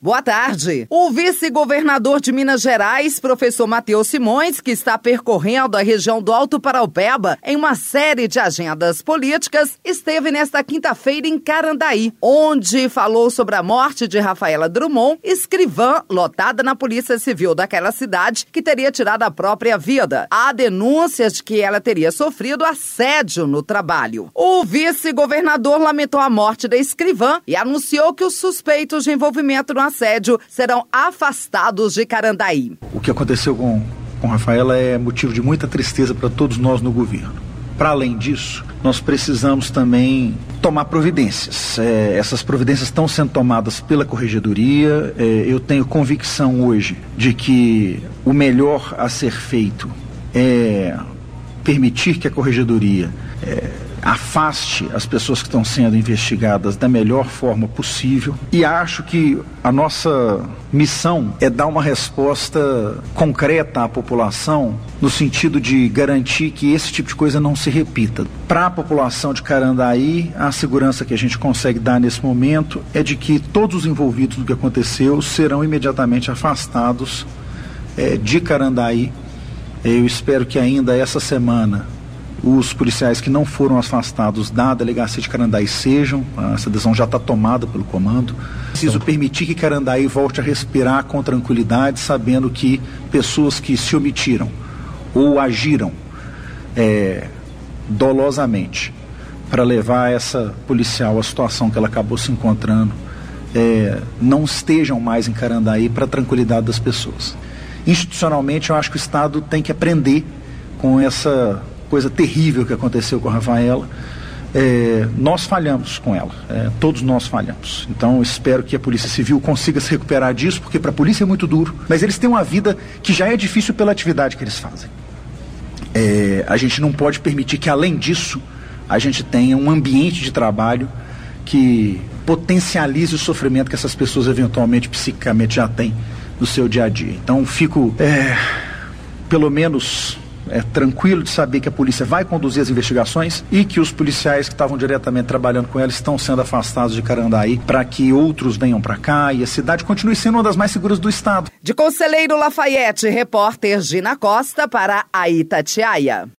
Boa tarde. O vice-governador de Minas Gerais, professor Matheus Simões, que está percorrendo a região do Alto Paraupeba em uma série de agendas políticas, esteve nesta quinta-feira em Carandaí, onde falou sobre a morte de Rafaela Drummond, escrivã lotada na Polícia Civil daquela cidade, que teria tirado a própria vida. Há denúncias de que ela teria sofrido assédio no trabalho. O vice-governador lamentou a morte da escrivã e anunciou que os suspeitos de envolvimento no assédio serão afastados de Carandaí. O que aconteceu com Rafaela é motivo de muita tristeza para todos nós no governo. Para além disso, nós precisamos também tomar providências. Essas providências estão sendo tomadas pela Corregedoria. Eu tenho convicção hoje de que o melhor a ser feito é permitir que a Corregedoria afaste as pessoas que estão sendo investigadas da melhor forma possível, e acho que a nossa missão é dar uma resposta concreta à população no sentido de garantir que esse tipo de coisa não se repita. Para a população de Carandaí, a segurança que a gente consegue dar nesse momento é de que todos os envolvidos no que aconteceu serão imediatamente afastados de Carandaí. Eu espero que ainda essa semana os policiais que não foram afastados da delegacia de Carandaí sejam. Essa decisão já está tomada pelo comando. Preciso permitir que Carandaí volte a respirar com tranquilidade, sabendo que pessoas que se omitiram ou agiram dolosamente para levar essa policial à situação que ela acabou se encontrando, não estejam mais em Carandaí, para a tranquilidade das pessoas. Institucionalmente, eu acho que o Estado tem que aprender com essa coisa terrível que aconteceu com a Rafaela. Nós falhamos com ela, todos nós falhamos. Então espero que a Polícia Civil consiga se recuperar disso, porque para a polícia é muito duro, mas eles têm uma vida que já é difícil pela atividade que eles fazem. A gente não pode permitir que, além disso, a gente tenha um ambiente de trabalho que potencialize o sofrimento que essas pessoas eventualmente psiquicamente já têm no seu dia a dia. Então fico pelo menos tranquilo de saber que a polícia vai conduzir as investigações e que os policiais que estavam diretamente trabalhando com ela estão sendo afastados de Carandaí para que outros venham para cá e a cidade continue sendo uma das mais seguras do estado. De Conselheiro Lafayette, repórter Gina Costa para a Itatiaia.